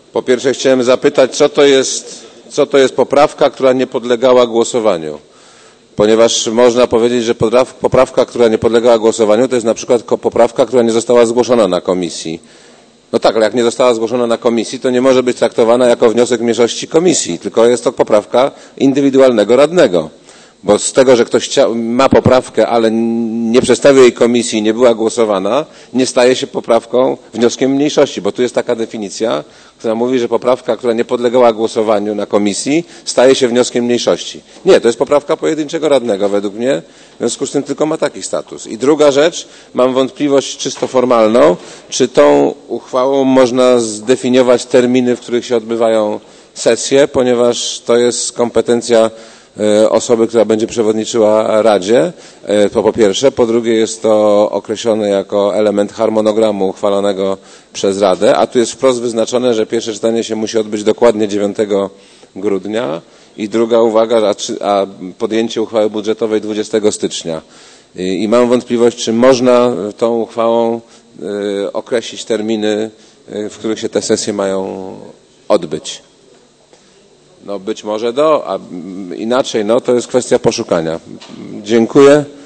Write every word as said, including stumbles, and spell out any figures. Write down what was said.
Po pierwsze chciałem zapytać, co to jest, co to jest poprawka, która nie podlegała głosowaniu? Ponieważ można powiedzieć, że poprawka, która nie podlegała głosowaniu, to jest na przykład poprawka, która nie została zgłoszona na komisji. No tak, ale jak nie została zgłoszona na komisji, to nie może być traktowana jako wniosek mniejszości komisji, tylko jest to poprawka indywidualnego radnego. Bo z tego, że ktoś ma poprawkę, ale nie przedstawił jej komisji i nie była głosowana, nie staje się poprawką wnioskiem mniejszości, bo tu jest taka definicja, która mówi, że poprawka, która nie podlegała głosowaniu na komisji, staje się wnioskiem mniejszości. Nie, to jest poprawka pojedynczego radnego według mnie, w związku z tym tylko ma taki status. I druga rzecz, mam wątpliwość czysto formalną, czy tą uchwałą można zdefiniować terminy, w których się odbywają sesje, ponieważ to jest kompetencja osoby, która będzie przewodniczyła Radzie, to po pierwsze. Po drugie jest to określone jako element harmonogramu uchwalonego przez Radę, a tu jest wprost wyznaczone, że pierwsze czytanie się musi odbyć dokładnie dziewiątego grudnia i druga uwaga, a podjęcie uchwały budżetowej dwudziestego stycznia. I mam wątpliwość, czy można tą uchwałą określić terminy, w których się te sesje mają odbyć. No być może do, a inaczej, no to jest kwestia poszukania. Dziękuję.